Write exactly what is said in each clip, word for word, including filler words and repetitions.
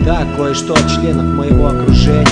Так, кое-что от членов моего окружения.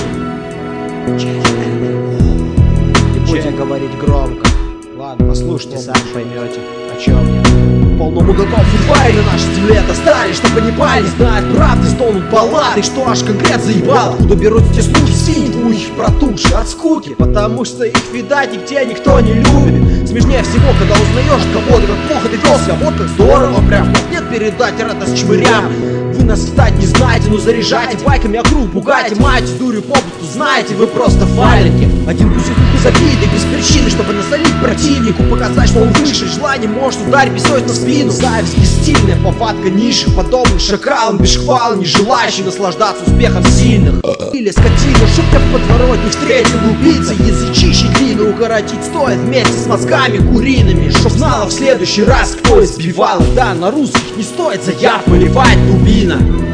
Не будем говорить громко. Ладно, послушайте, сами поймете, о чем я. Полному готов судьба, и на нашей земле достали, чтобы не пали, знают правды, стонут баллады, что аж конкрет заебал. Откуда берут эти слухи, синие двухи протухши от скуки, потому что их, видать, нигде никто не любит. Смешнее всего, когда узнаешь кого-то, как плохо ты вел себя, вот как здорово прям. Нет передать радость чмырям. Вы нас встать не знаете, но заряжайте байками округ, пугайте, мать, дурью попусту, знаете, вы просто файлики. Один тусит без обиды, без причины, чтобы насолить противнику, показать, что он выше, желание может ударить писать на спину. Зависть бессильная, повадка низших, подобных шакалам, без хвал, не желающий наслаждаться успехом сильных. Или скотина, шутка в подворотне, встретил убийца, язычище длинно укоротить стоит вместе с мозгами куриными, чтоб знала в следующий раз, кто избивал. Да, на русских не стоит за яд поливать, дубина.